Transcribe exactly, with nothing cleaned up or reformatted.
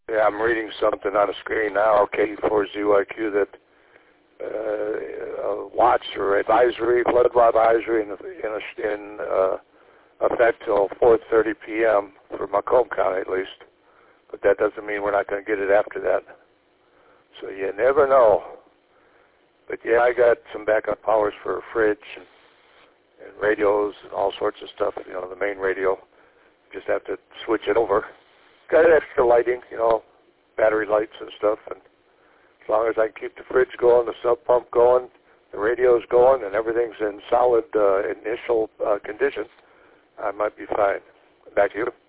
Yeah, I'm reading something on the screen now, K four Z Y Q, that uh, uh, watch or advisory, flood advisory in, in, in uh, effect till four thirty p.m. for Macomb County at least. But that doesn't mean we're not going to get it after that. So you never know. But yeah, I got some backup powers for a fridge and, and radios and all sorts of stuff, you know, the main radio. Just have to switch it over. Got extra lighting, you know, battery lights and stuff. And as long as I can keep the fridge going, the sub pump going, the radio's going, and everything's in solid uh, initial uh, condition, I might be fine. Back to you.